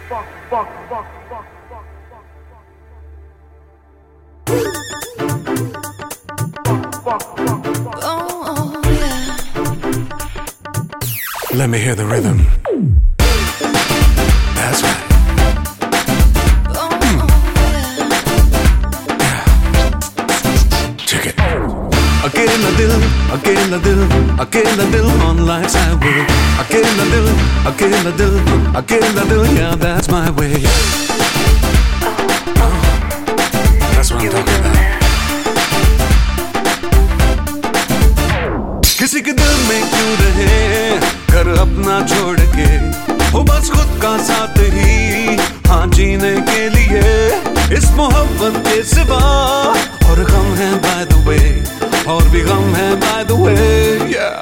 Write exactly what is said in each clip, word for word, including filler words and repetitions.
Oh, yeah. Let me hear the rhythm. That's right. अकेला दिल, अकेला दिल, अकेला दिल on life's highway. अकेला दिल, अकेला दिल, अकेला दिल, yeah, that's my way. Oh, that's what I'm talking about. किसी के दिल में क्यों रहे, घर अपना छोड़ के, हो बस खुद का साथ ही, हाँ जीने के लिए, इस मोहब्बत के सिवा, और गम है by the way. और भी गम है by the way, yeah.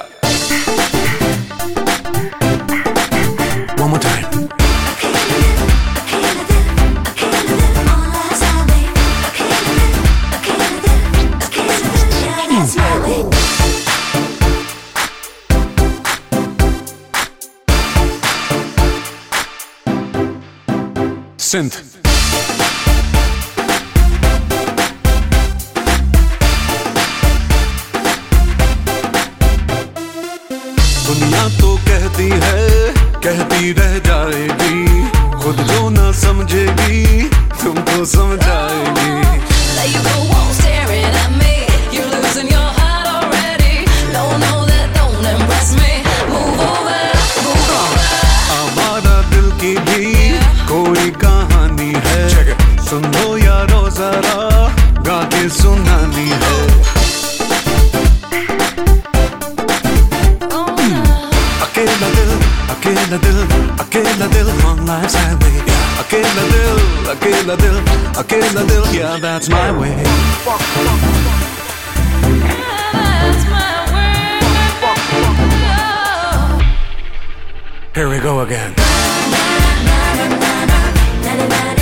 One more time. Synth. दुनिया तो कहती है, कहती रह जाएगी, खुद जो ना समझेगी, तुमको समझाएगी. There you go on staring at me, you're losing your heart already. No, no, that don't impress me. Move over, move over. हमारा दिल की भी कोई कहानी है, सुन लो यारो जरा, गा के सुनानी है. अकेला दिल, अकेला दिल, अकेला दिल on life's highway. अकेला दिल, अकेला दिल, अकेला दिल, yeah, that's my way. That's my way. Here we go again. Na, na, na, na, na, na, na, na.